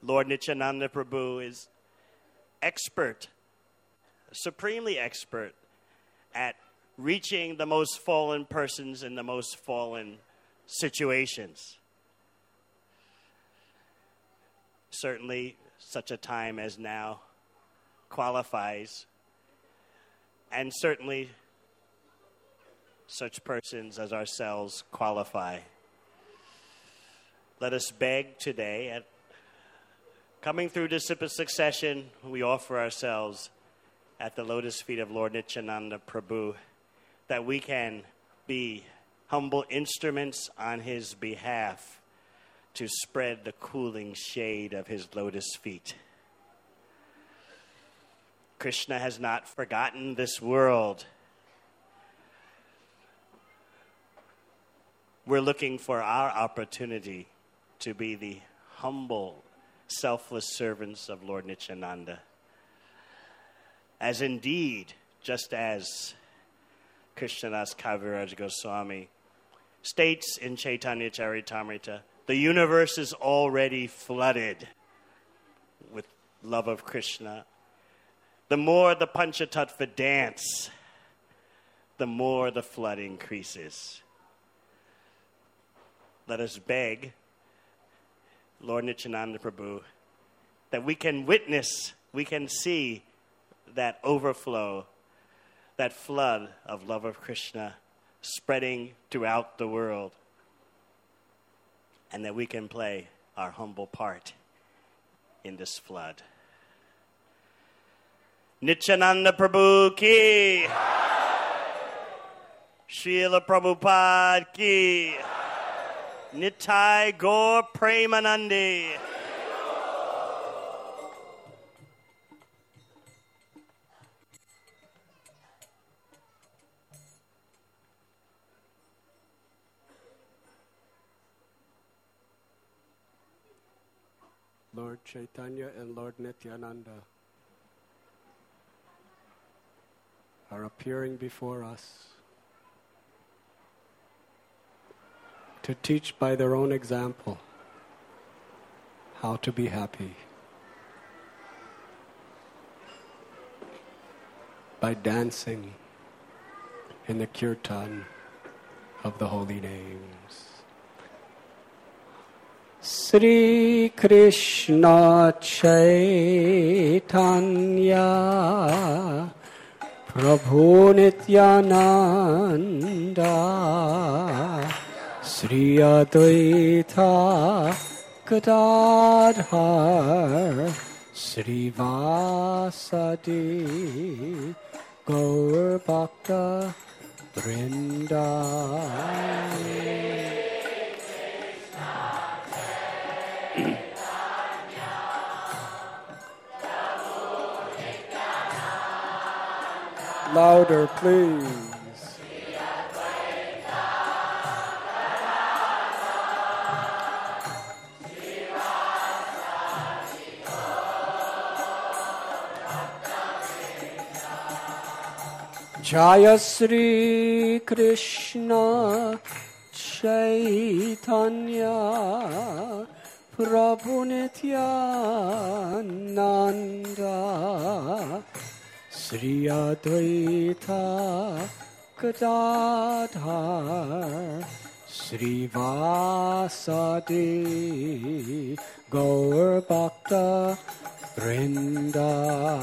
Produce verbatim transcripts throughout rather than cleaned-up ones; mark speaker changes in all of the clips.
Speaker 1: Lord Nityananda Prabhu is expert, supremely expert at reaching the most fallen persons in the most fallen situations. Certainly, such a time as now qualifies, and certainly such persons as ourselves qualify. Let us beg today, at coming through disciple succession, we offer ourselves at the lotus feet of Lord Nityananda Prabhu, that we can be humble instruments on his behalf to spread the cooling shade of his lotus feet. Krishna has not forgotten this world. We're looking for our opportunity to be the humble, selfless servants of Lord Nityananda. As indeed, just as Krishnadas Kaviraj Goswami states in Chaitanya Charitamrita, the universe is already flooded with love of Krishna. The more the Panchatattva dance, the more the flood increases. Let us beg Lord Nityananda Prabhu that we can witness, we can see that overflow, that flood of love of Krishna spreading throughout the world, and that we can play our humble part in this flood. Nityananda Prabhu ki, Srila Prabhupada ki, Nitai Gaur Premanandi.
Speaker 2: Lord Chaitanya and Lord Nityananda are appearing before us to teach by their own example how to be happy by dancing in the kirtan of the holy names. Sri Krishna Chaitanya Prabhu Nityananda Sri Advaita Gadadhar Sri Vasadi Gaur Bhakta Vrinda. Louder, please. Jaya Sri Krishna Chaitanya Prabhu Nityananda Sri Advaita Gadadhar Sri Vasadi Gaur Bhakta Vrinda.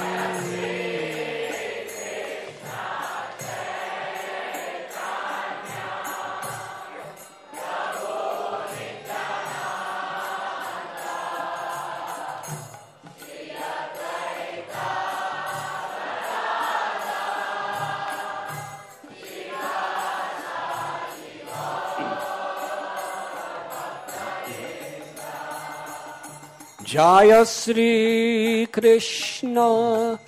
Speaker 2: Jaya Sri Krishna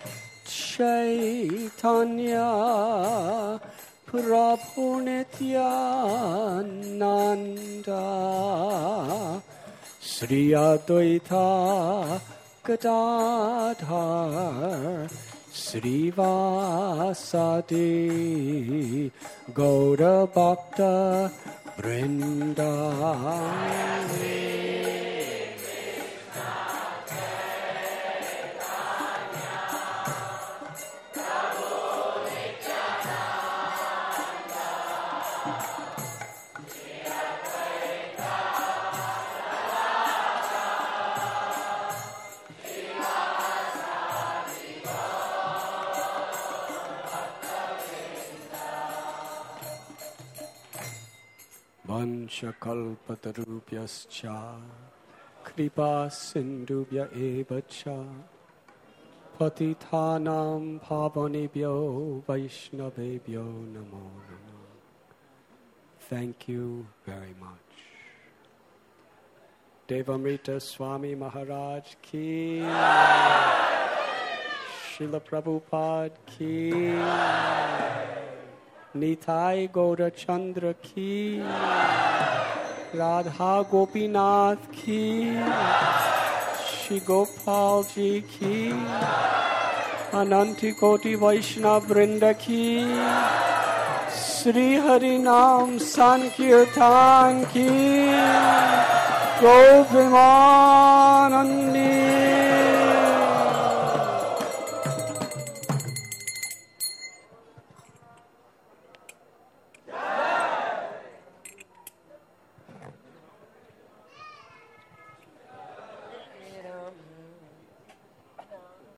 Speaker 2: Chaitanya Prabhu Nityananda Sri Advaita Gadadhar Sri Vasadi Gaura Bhakta Vrinda. Vaishyascha kalpatarubhyascha kripa sindhubhya eva cha patithanam pavanebhyo vaishnavebhyo namo namo. Thank you very much. Devamrita Swami Maharaj ki, Srila Prabhupada ki, Nitai Gaura Chandra ki, Radha Gopinath ki, Shri Gopal ji ki, Ananti Koti Vaishnava Vrinda ki, Sri Hari Nam Sankirtan ki, Govimanandi